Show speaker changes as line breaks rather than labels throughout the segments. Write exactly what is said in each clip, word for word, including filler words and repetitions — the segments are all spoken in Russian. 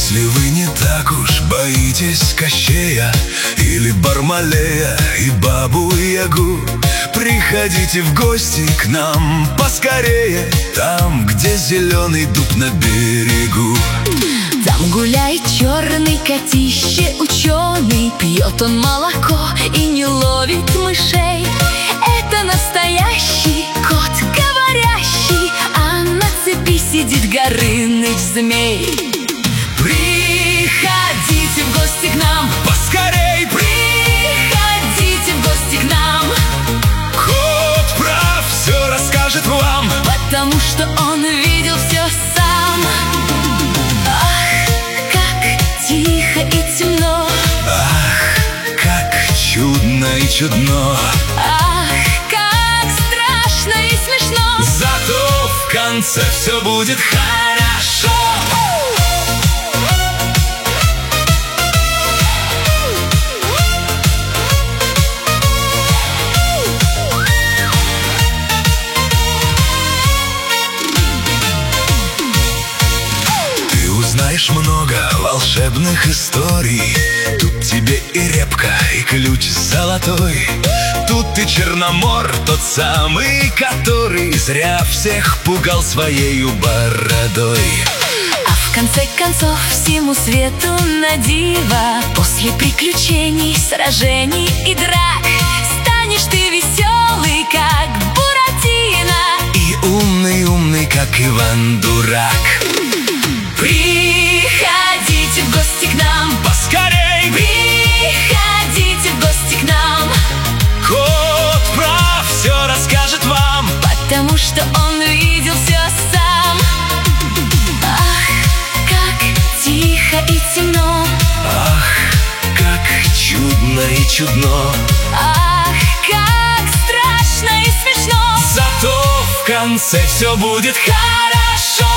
Если вы не так уж боитесь Кощея или Бармалея и Бабу-Ягу, приходите в гости к нам поскорее, там, где зеленый дуб на берегу.
Там гуляет черный котище ученый, пьет он молоко и не ловит мышей. Это настоящий кот говорящий, а на цепи сидит Горыныч-змей. Приходите в гости к нам
поскорей,
приходите в гости к нам.
Кот прав, все расскажет вам,
потому что он видел все сам. Ах, как тихо и темно,
ах, как чудно и чудно,
ах, как страшно и смешно.
зато в конце все будет хорошо. Знаешь много волшебных историй. Тут тебе и репка, и ключ золотой. Тут и Черномор, тот самый, который зря всех пугал своею бородой.
А в конце концов всему свету на диво, после приключений, сражений и драк, станешь ты веселый, как Буратино,
и умный-умный, как Иван-дурак.
Приходите в гости к нам
поскорей,
приходите в гости к нам.
Кот прав, все расскажет вам,
потому что он видел все сам. Ах, как тихо и темно,
ах, как чудно и чудно,
ах, как страшно и смешно.
зато в конце все будет хорошо.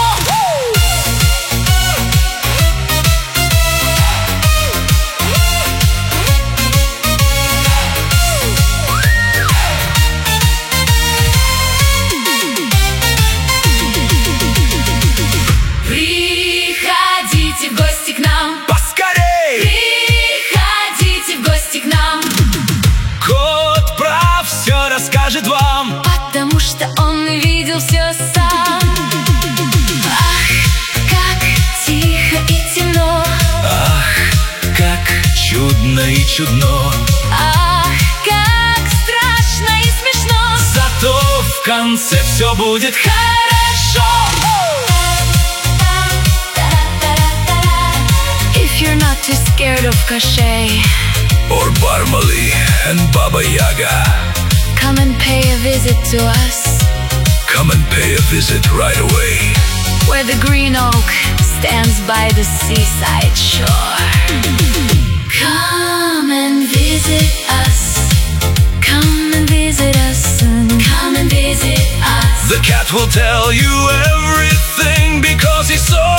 Приходите в гости к нам
поскорей,
приходите в гости к нам.
Кот прав, все расскажет вам,
потому что он видел все сам. Ах, как тихо и темно,
ах, как чудно и чудно,
ах, как страшно и смешно.
зато в конце все будет хорошо.
If you're not too scared of Kощей
or Barmali and Baba Yaga,
come and pay a visit to us,
come and pay a visit right away,
where the green oak stands by the seaside shore. Come and visit us, come and visit us, come and visit us.
The cat will tell you everything because he saw